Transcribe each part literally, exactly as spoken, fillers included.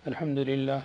الحمد لله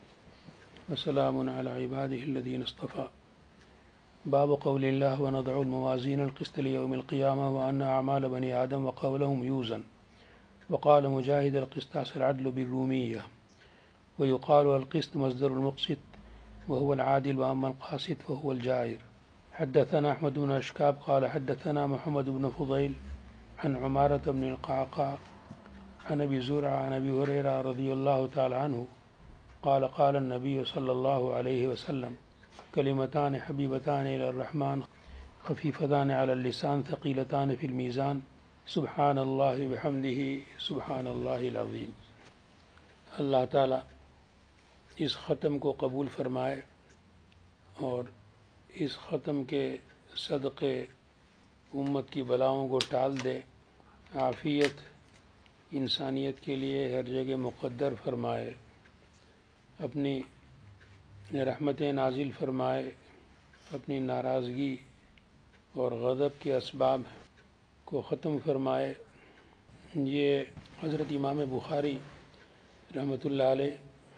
وسلام على عباده الذين اصطفى. باب قول الله ونضع الموازين القسط ليوم القيامة وأن أعمال بني آدم وقولهم يوزن. وقال مجاهد القسطاس العدل بالرومية. ويقال القسط مصدر المقسط وهو العادل، وأما القاسط فهو الجائر. حدثنا أحمد بن أشكاب قال حدثنا محمد بن فضيل عن عمارة بن القعقاع عن أبي زرعة عن أبي هريرة رضي الله تعالى عنه قال قال النبي صلى الله عليه وسلم: كلمتان حبيبتان إلى الرحمن خفيفتان على اللسان ثقيلتان في الميزان سبحان الله بحمده سبحان الله العظیم. اللہ تعالیٰ اس ختم کو قبول فرمائے اور اس ختم کے صدقے امت کی بلاؤں کو ٹال دے. عافیت انسانیت کے لیے ہر جگہ مقدر فرمائے. اپنی رحمتیں نازل فرمائے. اپنی ناراضگی اور غضب کے اسباب کو ختم فرمائے. یہ حضرت امام بخاری رحمۃ اللہ علیہ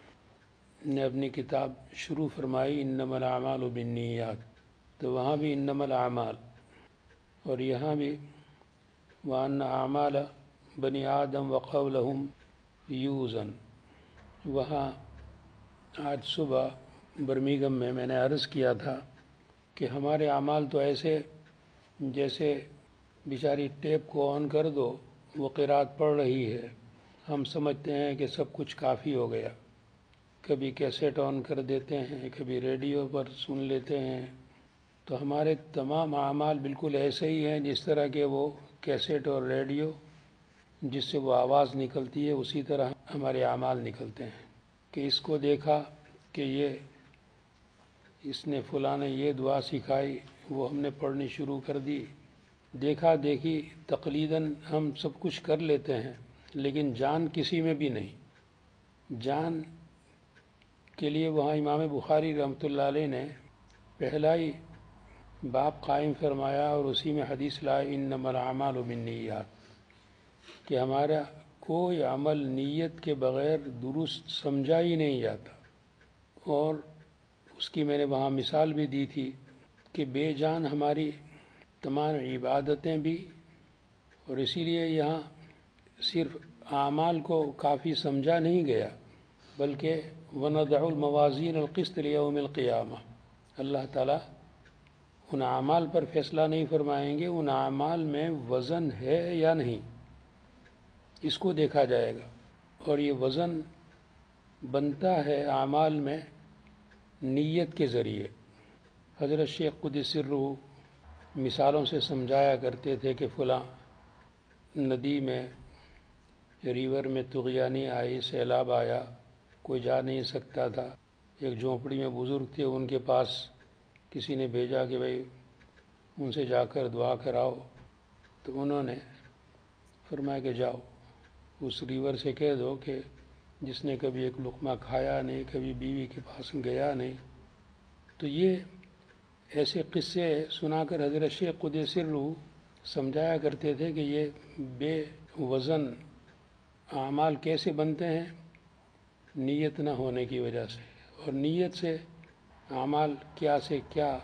نے اپنی کتاب شروع فرمائی انما الاعمال بالنیات، تو وہاں بھی انما الاعمال اور یہاں بھی وان اعمال بنی آدم وقولہم یوزن. وہاں آج صبح برمنگھم میں میں نے عرض کیا تھا کہ ہمارے اعمال تو ایسے جیسے بیچاری ٹیپ کو آن کر دو، وہ قرات پڑھ رہی ہے، ہم سمجھتے ہیں کہ سب کچھ کافی ہو گیا. کبھی کیسٹ آن کر دیتے ہیں، کبھی ریڈیو پر سن لیتے ہیں. تو ہمارے تمام اعمال بالکل ایسے ہی ہیں جس طرح کہ وہ کیسٹ اور ریڈیو جس سے وہ آواز نکلتی ہے، اسی طرح ہمارے اعمال نکلتے ہیں. کہ اس کو دیکھا کہ یہ اس نے فلاں نے یہ دعا سکھائی، وہ ہم نے پڑھنی شروع کر دی. دیکھا دیکھی تقلیداً ہم سب کچھ کر لیتے ہیں، لیکن جان کسی میں بھی نہیں. جان کے لیے وہاں امام بخاری رحمۃ اللہ علیہ نے پہلا ہی باب قائم فرمایا اور اسی میں حدیث لائے انما الاعمال بالنیات، کہ ہمارا کوئی عمل نیت کے بغیر درست سمجھا ہی نہیں جاتا. اور اس کی میں نے وہاں مثال بھی دی تھی کہ بے جان ہماری تمام عبادتیں بھی، اور اسی لیے یہاں صرف اعمال کو کافی سمجھا نہیں گیا بلکہ وَنَضَعُ الْمَوَازِينَ الْقِسْطَ لِيَوْمِ الْقِيَامَةِ. اللہ تعالیٰ ان اعمال پر فیصلہ نہیں فرمائیں گے، ان اعمال میں وزن ہے یا نہیں، اس کو دیکھا جائے گا. اور یہ وزن بنتا ہے اعمال میں نیت کے ذریعے. حضرت شیخ قدس سرہ مثالوں سے سمجھایا کرتے تھے کہ فلاں ندی میں ریور میں طغیانی آئی، سیلاب آیا، کوئی جا نہیں سکتا تھا. ایک جھونپڑی میں بزرگ تھے، ان کے پاس کسی نے بھیجا کہ بھائی ان سے جا کر دعا کراؤ. تو انہوں نے فرمایا کہ جاؤ اس ریور سے کہہ دو کہ جس نے کبھی ایک لقمہ کھایا نہیں، کبھی بیوی کے پاس گیا نہیں. تو یہ ایسے قصے سنا کر حضرت شیخ قدس سرہ سمجھایا کرتے تھے کہ یہ بے وزن اعمال کیسے بنتے ہیں؟ نیت نہ ہونے کی وجہ سے. اور نیت سے اعمال کیا سے کیا،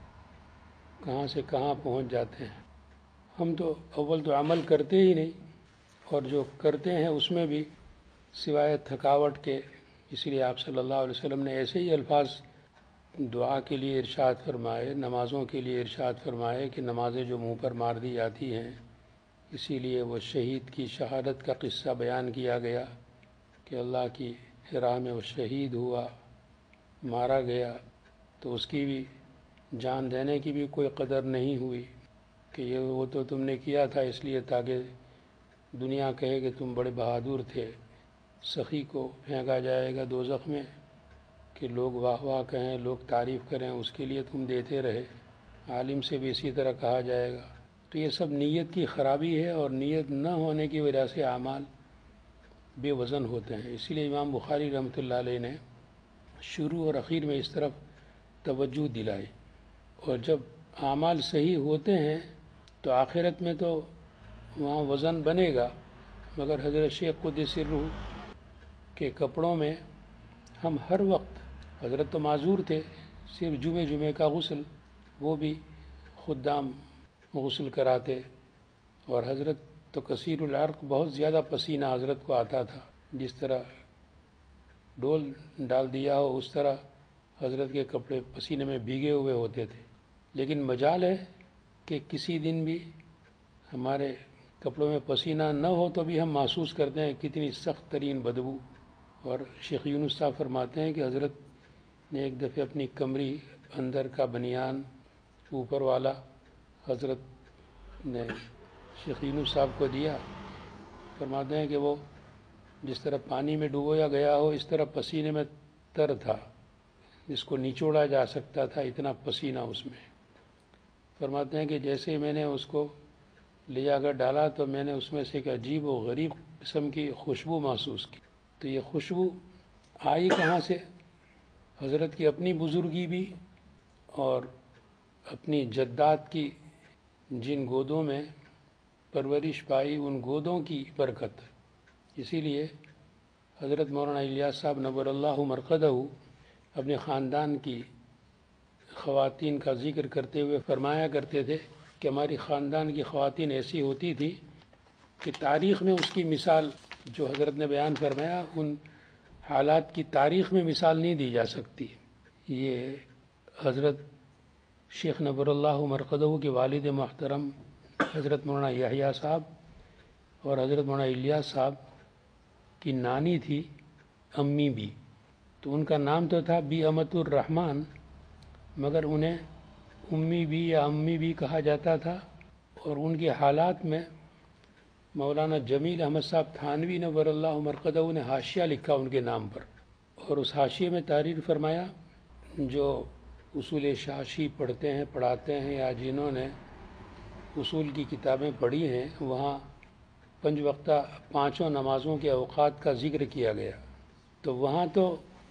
کہاں سے کہاں پہنچ جاتے ہیں. ہم تو اول تو عمل کرتے ہی نہیں، اور جو کرتے ہیں اس میں بھی سوائے تھکاوٹ کے. اسی لیے آپ صلی اللہ علیہ وسلم نے ایسے ہی الفاظ دعا کے لیے ارشاد فرمائے، نمازوں کے لیے ارشاد فرمائے کہ نمازیں جو منہ پر مار دی جاتی ہیں. اسی لیے وہ شہید کی شہادت کا قصہ بیان کیا گیا کہ اللہ کی راہ میں وہ شہید ہوا، مارا گیا، تو اس کی بھی جان دینے کی بھی کوئی قدر نہیں ہوئی کہ یہ وہ تو تم نے کیا تھا اس لیے تاکہ دنیا کہے کہ تم بڑے بہادر تھے. سخی کو پھینکا جائے گا دوزخ میں کہ لوگ واہ واہ کہیں، لوگ تعریف کریں، اس کے لیے تم دیتے رہے. عالم سے بھی اسی طرح کہا جائے گا. تو یہ سب نیت کی خرابی ہے، اور نیت نہ ہونے کی وجہ سے اعمال بے وزن ہوتے ہیں. اسی لیے امام بخاری رحمۃ اللہ علیہ نے شروع اور اخیر میں اس طرف توجہ دلائی. اور جب اعمال صحیح ہوتے ہیں تو آخرت میں تو وہاں وزن بنے گا. مگر حضرت شیخ قدس سرہ کہ کپڑوں میں ہم ہر وقت، حضرت تو معذور تھے، صرف جمعے جمعے کا غسل وہ بھی خدام غسل کراتے، اور حضرت تو کثیر العرق، بہت زیادہ پسینہ حضرت کو آتا تھا، جس طرح ڈول ڈال دیا ہو اس طرح حضرت کے کپڑے پسینے میں بھیگے ہوئے ہوتے تھے۔ لیکن مجال ہے کہ کسی دن بھی ہمارے کپڑوں میں پسینہ نہ ہو تو بھی ہم محسوس کرتے ہیں کتنی سخت ترین بدبو۔ اور شیخ یونس صاحب فرماتے ہیں کہ حضرت نے ایک دفعہ اپنی کمری اندر کا بنیان اوپر والا حضرت نے شیخ یونس صاحب کو دیا، فرماتے ہیں کہ وہ جس طرح پانی میں ڈبویا گیا ہو اس طرح پسینے میں تر تھا، جس کو نچوڑا جا سکتا تھا، اتنا پسینہ اس میں۔ فرماتے ہیں کہ جیسے میں نے اس کو لے جا کر ڈالا تو میں نے اس میں سے ایک عجیب و غریب قسم کی خوشبو محسوس کی۔ تو یہ خوشبو آئی کہاں سے؟ حضرت کی اپنی بزرگی بھی اور اپنی جدات کی جن گودوں میں پرورش پائی ان گودوں کی برکت۔ اسی لیے حضرت مولانا الیاس صاحب نور اللہ مرقدہ اپنے خاندان کی خواتین کا ذکر کرتے ہوئے فرمایا کرتے تھے کہ ہماری خاندان کی خواتین ایسی ہوتی تھی کہ تاریخ میں اس کی مثال جو حضرت نے بیان فرمایا ان حالات کی تاریخ میں مثال نہیں دی جا سکتی۔ یہ حضرت شیخ نور اللہ مرقدہ کے والد محترم حضرت مولانا یحییٰ صاحب اور حضرت مولانا الیاس صاحب کی نانی تھی امی بھی، تو ان کا نام تو تھا بی امت الرحمن، مگر انہیں امی بھی یا امی بھی کہا جاتا تھا۔ اور ان کے حالات میں مولانا جمیل احمد صاحب تھانوی نور اللہ مرقدہ نے حاشیہ لکھا ان کے نام پر، اور اس حاشیے میں تحریر فرمایا جو اصول شاشی پڑھتے ہیں پڑھاتے ہیں یا جنہوں نے اصول کی کتابیں پڑھی ہیں، وہاں پنج وقتہ پانچوں نمازوں کے اوقات کا ذکر کیا گیا، تو وہاں تو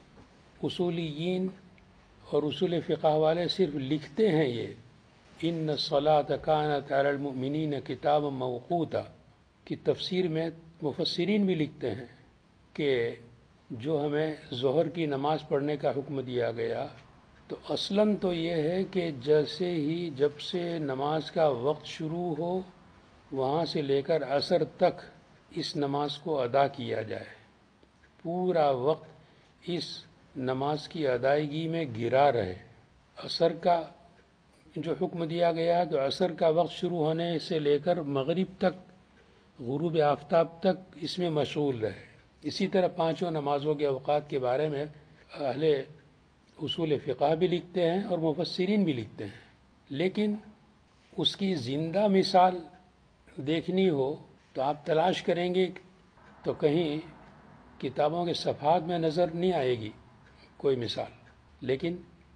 اصولیین اور اصول فقہ والے صرف لکھتے ہیں یہ ان الصلاۃ کانت علی المؤمنین کتابا موقوتا کی تفسیر میں مفسرین بھی لکھتے ہیں کہ جو ہمیں ظہر کی نماز پڑھنے کا حکم دیا گیا تو اصلاً تو یہ ہے کہ جیسے ہی جب سے نماز کا وقت شروع ہو وہاں سے لے کر عصر تک اس نماز کو ادا کیا جائے، پورا وقت اس نماز کی ادائیگی میں گرا رہے۔ عصر کا جو حکم دیا گیا تو عصر کا وقت شروع ہونے سے لے کر مغرب تک، غروب آفتاب تک اس میں مشغول رہے۔ اسی طرح پانچوں نمازوں کے اوقات کے بارے میں اہل اصول فقہ بھی لکھتے ہیں اور مفسرین بھی لکھتے ہیں، لیکن اس کی زندہ مثال دیکھنی ہو تو آپ تلاش کریں گے تو کہیں کتابوں کے صفحات میں نظر نہیں آئے گی کوئی مثال۔ لیکن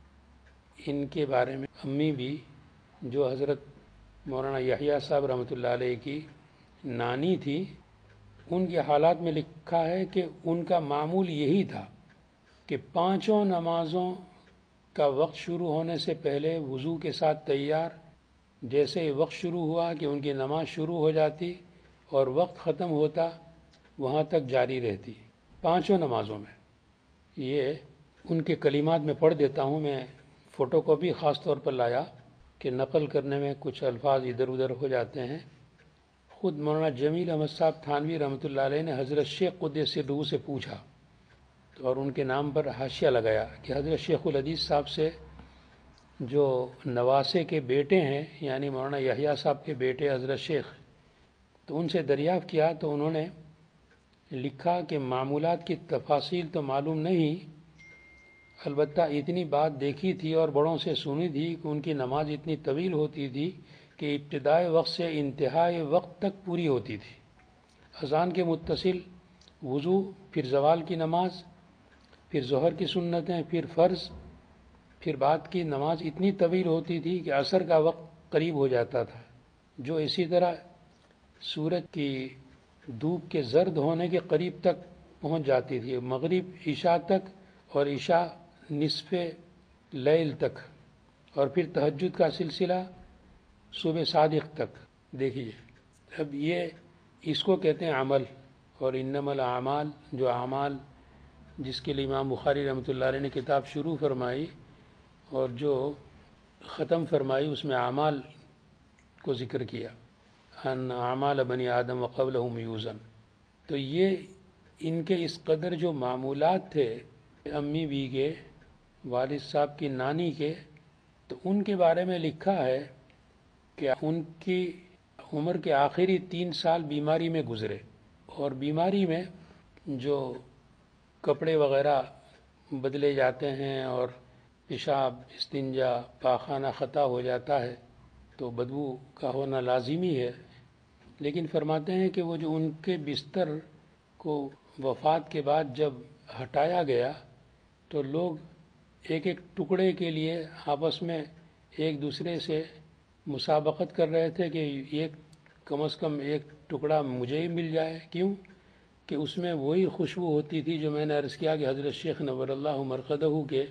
ان کے بارے میں امی بھی جو حضرت مولانا یحییٰ صاحب رحمۃ اللہ علیہ کی نانی تھی، ان کے حالات میں لکھا ہے کہ ان کا معمول یہی تھا کہ پانچوں نمازوں کا وقت شروع ہونے سے پہلے وضو کے ساتھ تیار، جیسے وقت شروع ہوا کہ ان کی نماز شروع ہو جاتی اور وقت ختم ہوتا وہاں تک جاری رہتی پانچوں نمازوں میں۔ یہ ان کے کلمات میں پڑھ دیتا ہوں، میں فوٹو کاپی خاص طور پر لایا کہ نقل کرنے میں کچھ الفاظ ادھر ادھر ہو جاتے ہیں۔ خود مولانا جمیل احمد صاحب تھانوی رحمۃ اللہ علیہ نے حضرت شیخ قدس سرہ سے پوچھا اور ان کے نام پر حاشیہ لگایا کہ حضرت شیخ الحدیث صاحب سے جو نواسے کے بیٹے ہیں، یعنی مولانا یحییٰ صاحب کے بیٹے حضرت شیخ، تو ان سے دریافت کیا تو انہوں نے لکھا کہ معمولات کی تفاصیل تو معلوم نہیں، البتہ اتنی بات دیکھی تھی اور بڑوں سے سنی تھی کہ ان کی نماز اتنی طویل ہوتی تھی کہ ابتدائے وقت سے انتہائی وقت تک پوری ہوتی تھی۔ اذان کے متصل، وضو، پھر زوال کی نماز، پھر ظہر کی سنتیں، پھر فرض، پھر بعد کی نماز اتنی طویل ہوتی تھی کہ عصر کا وقت قریب ہو جاتا تھا، جو اسی طرح سورج کی دھوپ کے زرد ہونے کے قریب تک پہنچ جاتی تھی، مغرب عشاء تک اور عشاء نصف لیل تک، اور پھر تہجد کا سلسلہ صبح صادق تک۔ دیکھیے اب یہ اس کو کہتے ہیں عمل، اور انما الاعمال جو اعمال جس کے لیے امام بخاری رحمۃ اللہ علیہ نے کتاب شروع فرمائی اور جو ختم فرمائی اس میں اعمال کو ذکر کیا، ان اعمال بنی آدم وقبلہم یوزن. تو یہ ان کے اس قدر جو معمولات تھے امی بی کے، والد صاحب کی نانی کے، تو ان کے بارے میں لکھا ہے کہ ان کی عمر کے آخری تین سال بیماری میں گزرے، اور بیماری میں جو کپڑے وغیرہ بدلے جاتے ہیں اور پیشاب، استنجا، پاخانہ خطا ہو جاتا ہے تو بدبو کا ہونا لازمی ہے. لیکن فرماتے ہیں کہ وہ جو ان کے بستر کو وفات کے بعد جب ہٹایا گیا تو لوگ ایک ایک ٹکڑے کے لیے آپس میں ایک دوسرے سے مسابقت کر رہے تھے کہ ایک کم از کم ایک ٹکڑا مجھے ہی مل جائے. کیوں کہ اس میں وہی خوشبو ہوتی تھی جو میں نے عرض کیا کہ حضرت شیخ نور اللہ مرقدہ کے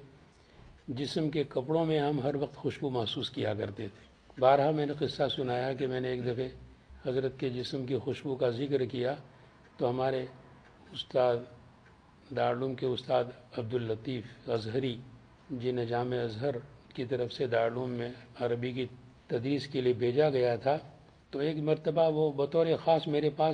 جسم کے کپڑوں میں ہم ہر وقت خوشبو محسوس کیا کرتے تھے. بارہا میں نے قصہ سنایا کہ میں نے ایک دفعہ حضرت کے جسم کی خوشبو کا ذکر کیا تو ہمارے استاد دارالعلوم کے استاد عبداللطیف اظہری جنہیں جامع ازہر کی طرف سے دارالعلوم میں عربی کی تدریس کے لیے بھیجا گیا تھا، تو ایک مرتبہ وہ بطور خاص میرے پاس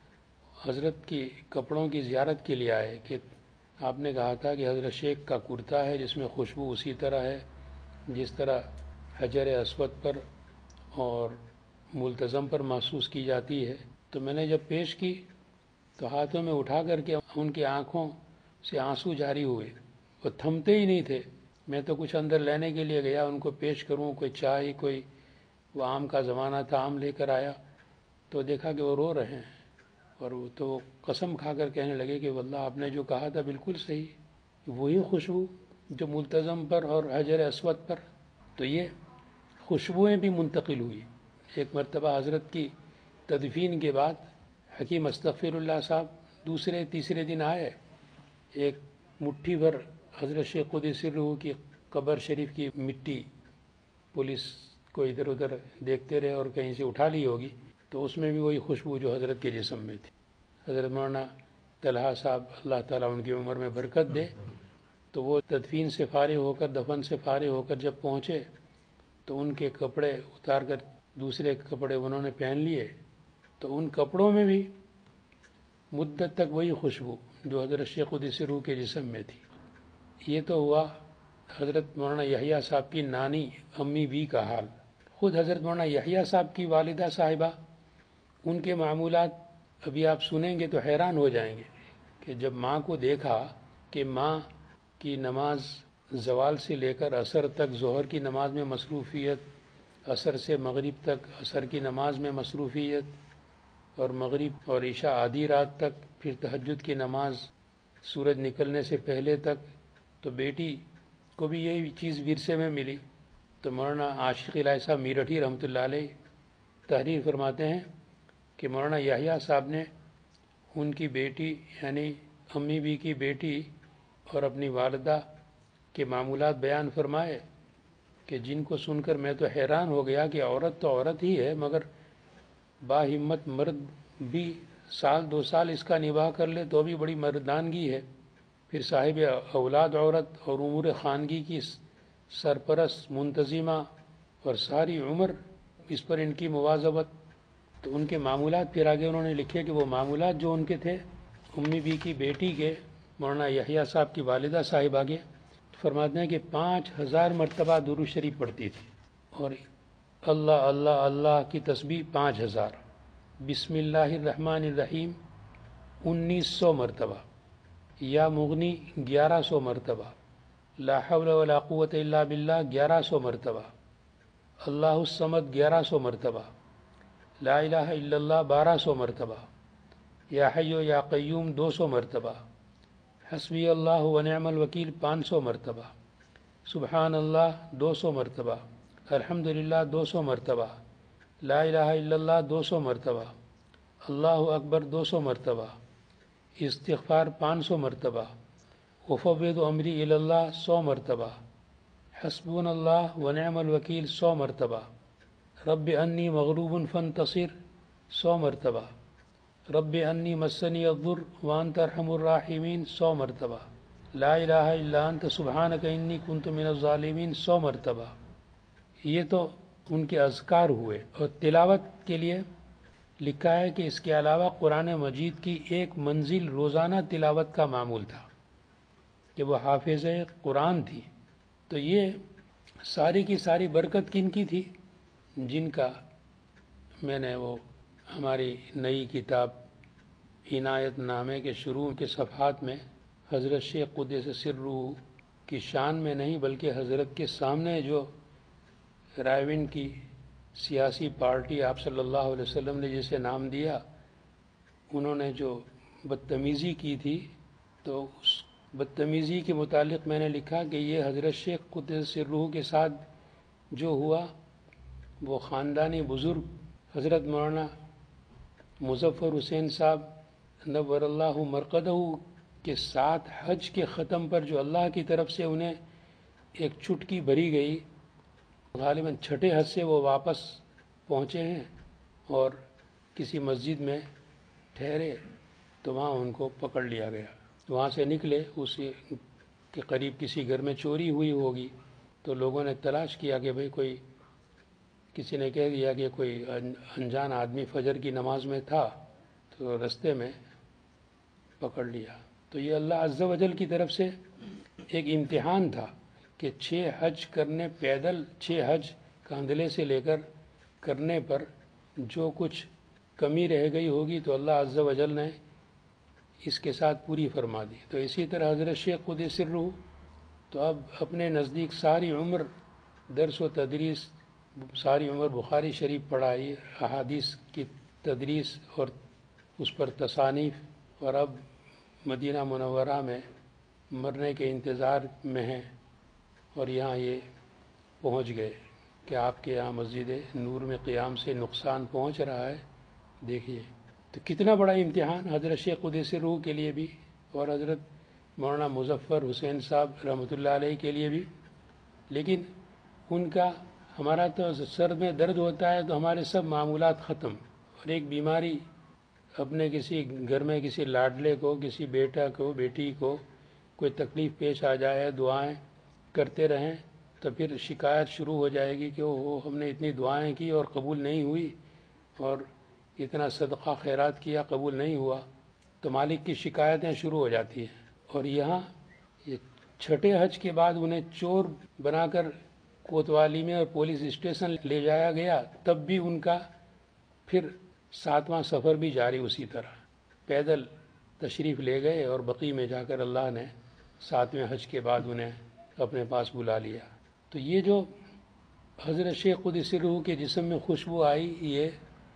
حضرت کی کپڑوں کی زیارت کے لیے آئے کہ آپ نے کہا تھا کہ حضرت شیخ کا کرتا ہے جس میں خوشبو اسی طرح ہے جس طرح حجر اسود پر اور ملتزم پر محسوس کی جاتی ہے. تو میں نے جب پیش کی تو ہاتھوں میں اٹھا کر کے ان کی آنکھوں سے آنسو جاری ہوئے، وہ تھمتے ہی نہیں تھے. میں تو کچھ اندر لینے کے لیے گیا ان کو پیش کروں، کوئی چائے، کوئی وہ آم کا زمانہ تھا، آم لے کر آیا تو دیکھا کہ وہ رو رہے ہیں، اور وہ تو قسم کھا کر کہنے لگے کہ واللہ آپ نے جو کہا تھا بالکل صحیح، وہی خوشبو جو ملتزم پر اور حجر اسود پر. تو یہ خوشبوئیں بھی منتقل ہوئی. ایک مرتبہ حضرت کی تدفین کے بعد حکیم استغفر اللہ صاحب دوسرے تیسرے دن آئے، ایک مٹھی بھر حضرت شیخ قدس سرہ کی قبر شریف کی مٹی پولیس کو ادھر ادھر دیکھتے رہے اور کہیں سے اٹھا لی ہوگی، تو اس میں بھی وہی خوشبو جو حضرت کے جسم میں تھی. حضرت مولانا طلحہ صاحب اللہ تعالیٰ ان کی عمر میں برکت دے، تو وہ تدفین سے فارغ ہو کر، دفن سے فارغ ہو کر جب پہنچے تو ان کے کپڑے اتار کر دوسرے کپڑے انہوں نے پہن لیے، تو ان کپڑوں میں بھی مدت تک وہی خوشبو جو حضرت شیخ قدس سرہ کے جسم میں تھی. یہ تو ہوا حضرت مولانا یحییٰ صاحب کی نانی امی بی کا حال. خود حضرت مولانا یحییٰ صاحب کی والدہ صاحبہ، ان کے معمولات ابھی آپ سنیں گے تو حیران ہو جائیں گے کہ جب ماں کو دیکھا کہ ماں کی نماز زوال سے لے کر عصر تک ظہر کی نماز میں مصروفیت، عصر سے مغرب تک عصر کی نماز میں مصروفیت، اور مغرب اور عشاء آدھی رات تک، پھر تہجد کی نماز سورج نکلنے سے پہلے تک، تو بیٹی کو بھی یہی چیز ورثے میں ملی. تو مولانا عاشق الہی صاحب میرٹھی رحمۃ اللہ علیہ تحریر فرماتے ہیں کہ مولانا یحییٰ صاحب نے ان کی بیٹی یعنی امی بی کی بیٹی اور اپنی والدہ کے معمولات بیان فرمائے کہ جن کو سن کر میں تو حیران ہو گیا کہ عورت تو عورت ہی ہے، مگر با ہمت مرد بھی سال دو سال اس کا نباہ کر لے تو بھی بڑی مردانگی ہے. پھر صاحب اولاد عورت اور امور خانگی کی سرپرست منتظمہ، اور ساری عمر اس پر ان کی مواظبت. تو ان کے معمولات پھر آگے انہوں نے لکھے کہ وہ معمولات جو ان کے تھے امی بی کی بیٹی کے، مولانا یحییٰ صاحب کی والدہ صاحب آگے فرماتے ہیں کہ پانچ ہزار مرتبہ درود شریف پڑھتی تھی، اور اللہ اللہ اللہ کی تسبیح پانچ ہزار، بسم اللہ الرحمن الرحیم انیس سو مرتبہ، یا مغنی گیارہ سو مرتبہ، لا حول ولا قوت الا باللہ گیارہ سو مرتبہ، اللہ الصمد گیارہ سو مرتبہ، لا الہ الا اللہ بارہ سو مرتبہ، یا حی یا قیوم دو سو مرتبہ، حسبی اللہ ونعم الوکیل پانچ سو مرتبہ، سبحان اللہ دو سو مرتبہ، الحمدللہ دو سو مرتبہ، لا الہ الا اللہ دو سو مرتبہ، اللہ اکبر دو سو مرتبہ، استغفار پانچ سو مرتبہ، وفوض امری الی اللہ سو مرتبہ، حسبنا اللہ ونعم الوکیل سو مرتبہ، رب انی مغلوب فانتصر سو مرتبہ، رب انی مسنی الضر وانت ارحم الراحمین سو مرتبہ، لا الہ الا انت سبحانک انی کنت من الظالمین سو مرتبہ. یہ تو ان کے اذکار ہوئے. اور تلاوت کے لیے لکھا ہے کہ اس کے علاوہ قرآن مجید کی ایک منزل روزانہ تلاوت کا معمول تھا کہ وہ حافظ قرآن تھی. تو یہ ساری کی ساری برکت کن کی تھی؟ جن کا میں نے وہ ہماری نئی کتاب عنایت نامے کے شروع کے صفحات میں حضرت شیخ قدس سرہ کی شان میں نہیں بلکہ حضرت کے سامنے جو رائے کی سیاسی پارٹی آپ صلی اللہ علیہ وسلم نے جسے نام دیا، انہوں نے جو بدتمیزی کی تھی، تو اس بدتمیزی کے متعلق میں نے لکھا کہ یہ حضرت شیخ قدس سرہ کے ساتھ جو ہوا وہ خاندانی بزرگ حضرت مولانا مظفر حسین صاحب نور اللہ مرقدہ کے ساتھ حج کے ختم پر جو اللہ کی طرف سے انہیں ایک چٹکی بھری گئی، غالباً چھٹے حج سے وہ واپس پہنچے ہیں اور کسی مسجد میں ٹھہرے تو وہاں ان کو پکڑ لیا گیا. وہاں سے نکلے، اس کے قریب کسی گھر میں چوری ہوئی ہوگی، تو لوگوں نے تلاش کیا کہ بھئی کوئی، کسی نے کہہ دیا کہ کوئی انجان آدمی فجر کی نماز میں تھا، تو رستے میں پکڑ لیا. تو یہ اللہ عز و جل کی طرف سے ایک امتحان تھا کہ چھ حج کرنے، پیدل چھ حج کاندھلے سے لے کر کرنے پر جو کچھ کمی رہ گئی ہوگی تو اللہ عز و جل نے اس کے ساتھ پوری فرما دی. تو اسی طرح حضرت شیخ قدس سرہ تو اب اپنے نزدیک ساری عمر درس و تدریس، ساری عمر بخاری شریف پڑھائی، احادیث کی تدریس اور اس پر تصانیف، اور اب مدینہ منورہ میں مرنے کے انتظار میں ہیں. اور یہاں یہ پہنچ گئے کہ آپ کے یہاں مسجد نور میں قیام سے نقصان پہنچ رہا ہے. دیکھیے تو کتنا بڑا امتحان حضرت شیخ قدس سرہ کے لیے بھی اور حضرت مولانا مظفر حسین صاحب رحمۃ اللہ علیہ کے لیے بھی. لیکن ان کا، ہمارا تو سر میں درد ہوتا ہے تو ہمارے سب معمولات ختم، اور ایک بیماری اپنے کسی گھر میں کسی لاڈلے کو، کسی بیٹا کو، بیٹی کو کوئی تکلیف پیش آ جائے، دعائیں کرتے رہیں تو پھر شکایت شروع ہو جائے گی کہ وہ ہم نے اتنی دعائیں کی اور قبول نہیں ہوئی، اور اتنا صدقہ خیرات کیا قبول نہیں ہوا، تو مالک کی شکایتیں شروع ہو جاتی ہیں. اور یہاں یہ چھٹے حج کے بعد انہیں چور بنا کر کوتوالی میں اور پولیس اسٹیشن لے جایا گیا، تب بھی ان کا پھر ساتواں سفر بھی جاری اسی طرح. پیدل تشریف لے گئے اور بقی میں جا کر اللہ نے ساتویں حج کے بعد انہیں اپنے پاس بلا لیا. تو یہ جو حضرت شیخ قدس سرہ کے جسم میں خوشبو آئی، یہ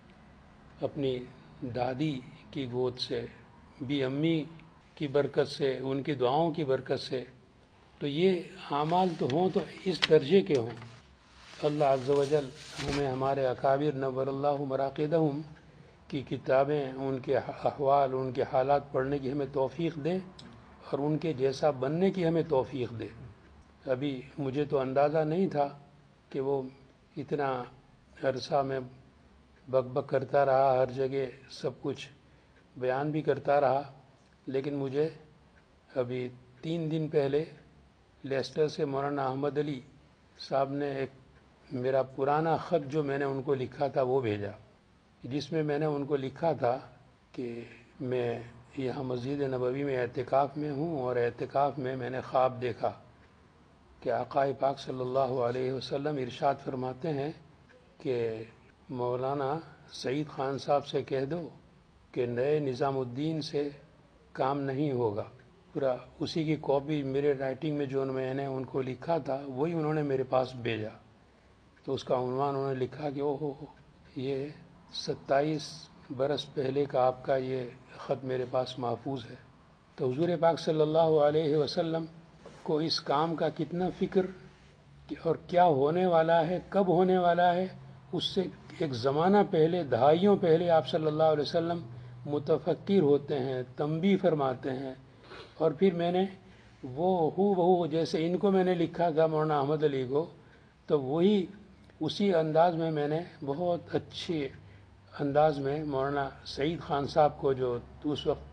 اپنی دادی کی گود سے، بھی امی کی برکت سے، ان کی دعاؤں کی برکت سے. تو یہ اعمال تو ہوں تو اس درجے کے ہوں. اللہ عز و جل ہمیں ہمارے اکابر نور اللہ مراقدہم کی کتابیں، ان کے احوال، ان کے حالات پڑھنے کی ہمیں توفیق دے اور ان کے جیسا بننے کی ہمیں توفیق دے. ابھی مجھے تو اندازہ نہیں تھا کہ وہ اتنا عرصہ میں بک بک کرتا رہا، ہر جگہ سب کچھ بیان بھی کرتا رہا. لیکن مجھے ابھی تین دن پہلے لیسٹر سے مولانا احمد علی صاحب نے ایک میرا پرانا خط جو میں نے ان کو لکھا تھا وہ بھیجا، جس میں میں نے ان کو لکھا تھا کہ میں یہاں مسجد نبوی میں اعتکاف میں ہوں، اور اعتکاف میں میں نے خواب دیکھا کہ آقا پاک صلی اللہ علیہ وسلم ارشاد فرماتے ہیں کہ مولانا سعید خان صاحب سے کہہ دو کہ نئے نظام الدین سے کام نہیں ہوگا. پورا اسی کی کاپی میرے رائٹنگ میں جو میں نے ان کو لکھا تھا وہی انہوں نے میرے پاس بھیجا. تو اس کا عنوان انہوں نے لکھا کہ او ہو یہ ستائیس برس پہلے کا آپ کا یہ خط میرے پاس محفوظ ہے. تو حضور پاک صلی اللہ علیہ وسلم کو اس کام کا کتنا فکر اور کیا ہونے والا ہے، کب ہونے والا ہے، اس سے ایک زمانہ پہلے، دہائیوں پہلے آپ صلی اللہ علیہ وسلم متفکر ہوتے ہیں، تنبیہ فرماتے ہیں. اور پھر میں نے وہ ہو بہو جیسے ان کو میں نے لکھا تھا مولانا احمد علی کو، تو وہی اسی انداز میں میں نے بہت اچھے انداز میں مولانا سعید خان صاحب کو، جو اس وقت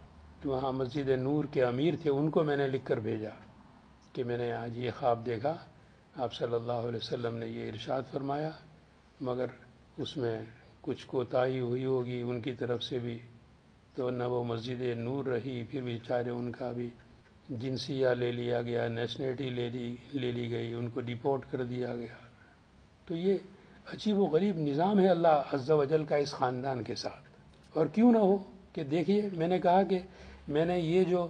وہاں مسجد نور کے امیر تھے، ان کو میں نے لکھ کر بھیجا کہ میں نے آج یہ خواب دیکھا، آپ صلی اللہ علیہ وسلم نے یہ ارشاد فرمایا، مگر اس میں کچھ کوتاہی ہوئی ہوگی ان کی طرف سے بھی، تو نہ وہ مسجد نور رہی، پھر بھی بیچارے ان کا بھی جنسیہ لے لیا گیا، نیشنلٹی لے لی لے لی گئی، ان کو ڈیپورٹ کر دیا گیا۔ تو یہ عجیب و غریب نظام ہے اللہ عز و جل کا اس خاندان کے ساتھ۔ اور کیوں نہ ہو کہ دیکھیے، میں نے کہا کہ میں نے یہ جو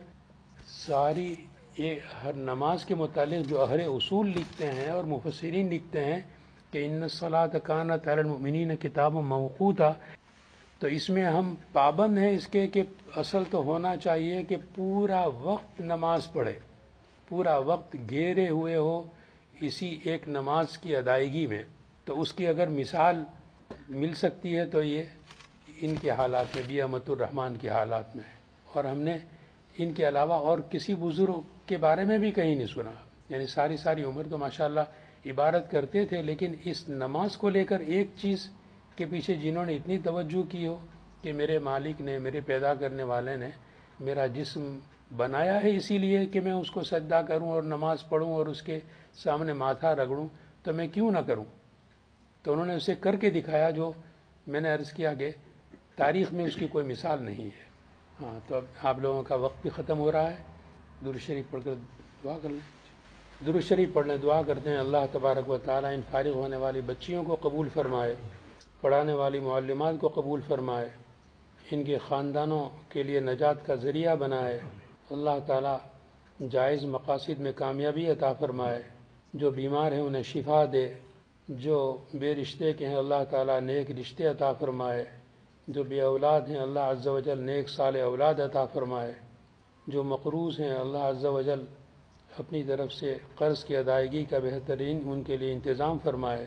ساری یہ ہر نماز کے متعلق جو اہل اصول لکھتے ہیں اور مفسرین لکھتے ہیں کہ ان الصلاۃ کانت علی المؤمنین کتابا موقوتا، تو اس میں ہم پابند ہیں اس کے کہ اصل تو ہونا چاہیے کہ پورا وقت نماز پڑھے، پورا وقت گھیرے ہوئے ہو اسی ایک نماز کی ادائیگی میں۔ تو اس کی اگر مثال مل سکتی ہے تو یہ ان کے حالات میں بھی، امت الرحمن کے حالات میں، اور ہم نے ان کے علاوہ اور کسی بزرگ کے بارے میں بھی کہیں نہیں سنا۔ یعنی ساری ساری عمر تو ماشاءاللہ عبادت کرتے تھے، لیکن اس نماز کو لے کر ایک چیز کے پیچھے جنہوں نے اتنی توجہ کی ہو کہ میرے مالک نے، میرے پیدا کرنے والے نے میرا جسم بنایا ہے اسی لیے کہ میں اس کو سجدہ کروں اور نماز پڑھوں اور اس کے سامنے ماتھا رگڑوں، تو میں کیوں نہ کروں؟ تو انہوں نے اسے کر کے دکھایا، جو میں نے عرض کیا کہ تاریخ میں اس کی کوئی مثال نہیں ہے۔ ہاں، تو اب آپ لوگوں کا وقت بھی ختم ہو رہا ہے، درود شریف پڑھ کر دعا کر لیں۔ درود شریف پڑھ لیں، دعا کرتے ہیں اللہ تبارک و تعالیٰ ان فارغ ہونے والی بچیوں کو قبول فرمائے، پڑھانے والی معلمات کو قبول فرمائے، ان کے خاندانوں کے لیے نجات کا ذریعہ بنائے۔ اللہ تعالیٰ جائز مقاصد میں کامیابی عطا فرمائے، جو بیمار ہیں انہیں شفا دے، جو بے رشتے کے ہیں اللہ تعالیٰ نیک رشتے عطا فرمائے، جو بے اولاد ہیں اللہ عز و جل نیک صالح اولاد عطا فرمائے، جو مقروض ہیں اللہ عز و جل اپنی طرف سے قرض کی ادائیگی کا بہترین ان کے لیے انتظام فرمائے۔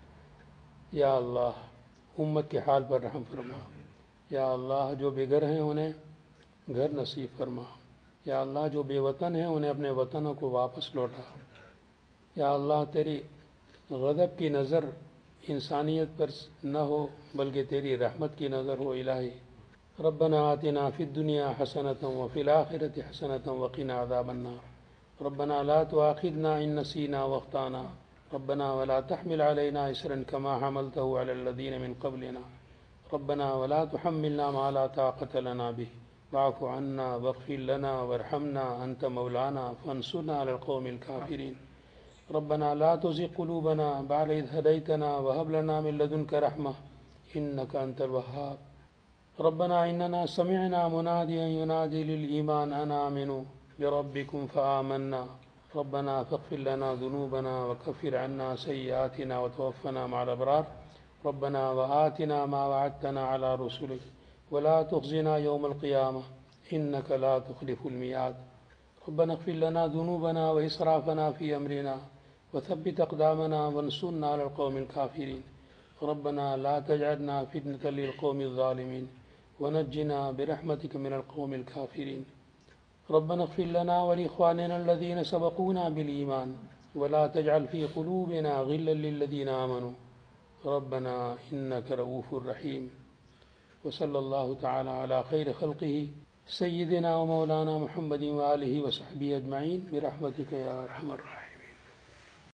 یا اللہ امت کے حال پر رحم فرما، یا اللہ جو بے گھر ہیں انہیں گھر نصیب فرما، یا اللہ جو بے وطن ہیں انہیں اپنے وطنوں کو واپس لوٹا، یا اللہ تیری غضب کی نظر انسانیت پر نہ ہو بلکہ تیری رحمت کی نظر ہو الہی۔ ربنا آتنا فی الدنیا حسنۃ وفی الآخرۃ حسنۃ وقنا عذاب النار، ربنا لا تؤاخذنا ان نسینا واخطانا، ربنا ولا تحمل علينا إصرا كما حملته على الذين من قبلنا، ربنا ولا تحملنا ما لا طاقة لنا به، واعف عنا واغفر لنا وارحمنا أنت مولانا فانصرنا على القوم الكافرين، ربنا لا تزغ قلوبنا بعد إذ هديتنا وهب لنا من لدنك رحمة إنك أنت الوهاب، ربنا إننا سمعنا مناديا ينادي للإيمان أن آمنوا بربكم فآمنا، ربنا فاغفر لنا ذنوبنا وكفر عنا سيئاتنا وتوفنا مع الأبرار، ربنا وآتنا ما وعدتنا على رسلك ولا تخزنا يوم القيامة إنك لا تخلف الميعاد، ربنا اغفر لنا ذنوبنا وإسرافنا في أمرنا وثبت أقدامنا وانصرنا على القوم الكافرين، ربنا لا تجعلنا فتنة للقوم الظالمين ونجنا برحمتك من القوم الكافرين، ربنا اغفر لنا ولإخواننا الذين سبقونا بالإيمان ولا تجعل في قلوبنا غلا للذين آمنوا ربنا إنك رؤوف رحيم، وصلى الله تعالى على خير خلقه سيدنا ومولانا محمد وآله وصحبه أجمعين برحمتك يا أرحم الراحمين۔